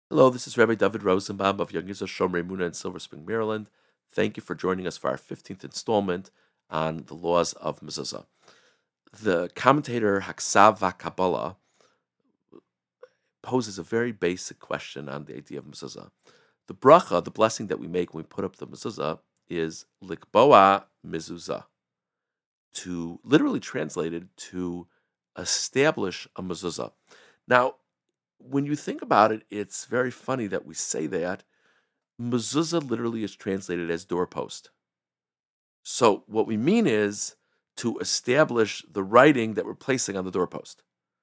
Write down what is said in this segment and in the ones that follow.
Hello, this is Rabbi David Rosenbaum of Young Israel Shomrei Muna in Silver Spring, Maryland. Thank you for joining us for our 15th installment on the laws of mezuzah. The commentator Haksav VaKabbalah poses a very basic question on the idea of mezuzah. The bracha, the blessing that we make when we put up the mezuzah, is likboa mezuzah, to literally translated to establish a mezuzah. Now, when you think about it, it's very funny that we say that. Mezuzah literally is translated as doorpost. So what we mean is to establish the writing that we're placing on the doorpost.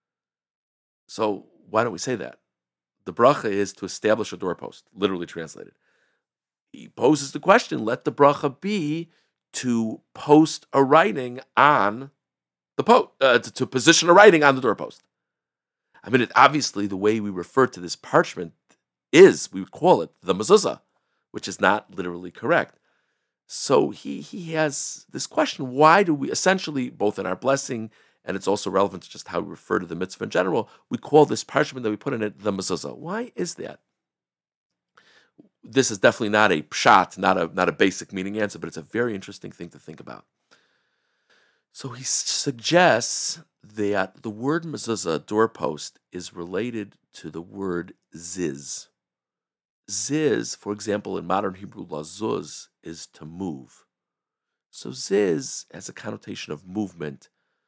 So why don't we say that? The bracha is to establish a doorpost, literally translated. He poses the question, let the bracha be to post a writing on the to position a writing on the doorpost. I mean, obviously the way we refer to this parchment is, we would call it the mezuzah, which is not literally correct. So he has this question: why do we essentially, both in our blessing and it's also relevant to just how we refer to the mitzvah in general, we call this parchment that we put in it the mezuzah? Why is that? This is definitely not a pshat, not a basic meaning answer, but it's a very interesting thing to think about. So he suggests that the word mezuzah, doorpost, is related to the word ziz. Ziz, for example, in modern Hebrew, lazuz, is to move. So ziz has a connotation of movement.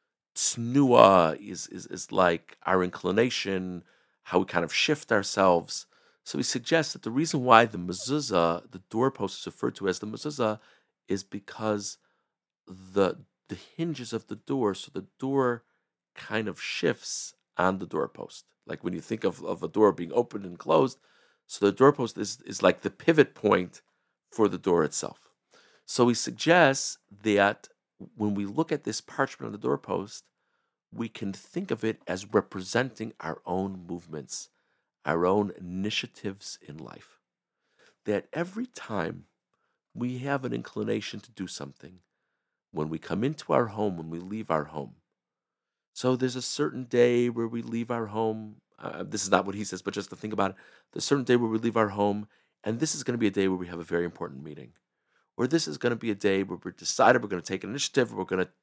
Tznua is like our inclination, how we kind of shift ourselves. So he suggests that the reason why the mezuzah, the doorpost, is referred to as the mezuzah, is because the the hinges of the door, so the door kind of shifts on the doorpost. Like when you think of a door being opened and closed, so the doorpost is like the pivot point for the door itself. So he suggests that when we look at this parchment on the doorpost, we can think of it as representing our own movements, our own initiatives in life. That every time we have an inclination to do something, when we come into our home, when we leave our home. So there's a certain day where we leave our home. This is not what he says, but just to think about it, there's a certain day where we leave our home, and this is going to be a day where we have a very important meeting. Or this is going to be a day where we're decided we're going to take an initiative, we're going to,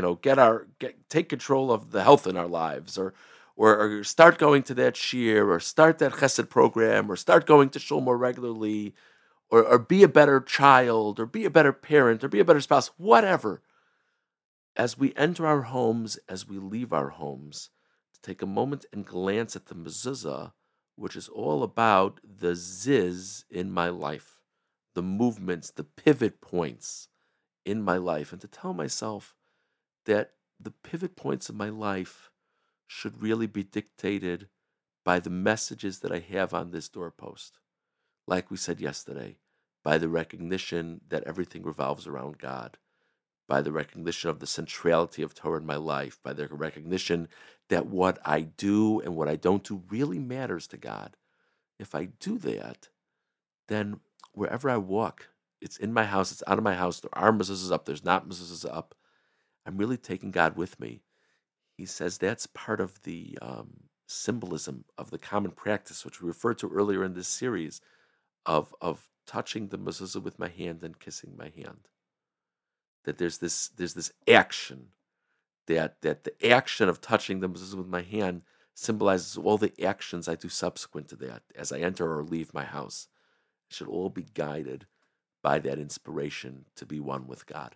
take control of the health in our lives, or start going to that shir, or start that chesed program, or start going to shul more regularly, or be a better child, or be a better parent, or be a better spouse, whatever. As we enter our homes, as we leave our homes, to take a moment and glance at the mezuzah, which is all about the ziz in my life, the movements, the pivot points in my life, and to tell myself that the pivot points of my life should really be dictated by the messages that I have on this doorpost. Like we said yesterday, by the recognition that everything revolves around God, by the recognition of the centrality of Torah in my life, by the recognition that what I do and what I don't do really matters to God. If I do that, then wherever I walk, it's in my house, it's out of my house, there are mezuzahs up, there's not mezuzahs up, I'm really taking God with me. He says that's part of the symbolism of the common practice, which we referred to earlier in this series, of touching the mezuzah with my hand and kissing my hand. That there's this action, that the action of touching the mezuzah with my hand symbolizes all the actions I do subsequent to that as I enter or leave my house. It should all be guided by that inspiration to be one with God.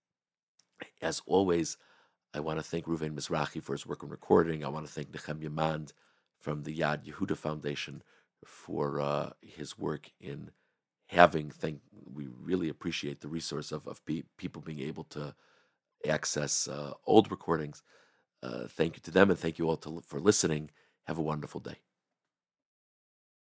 As always, I want to thank Ruven Mizrahi for his work on recording. I want to thank Nechem Yamand from the Yad Yehuda Foundation for his work in we really appreciate the resource of people being able to access old recordings. Thank you to them, and thank you all for listening. Have a wonderful day.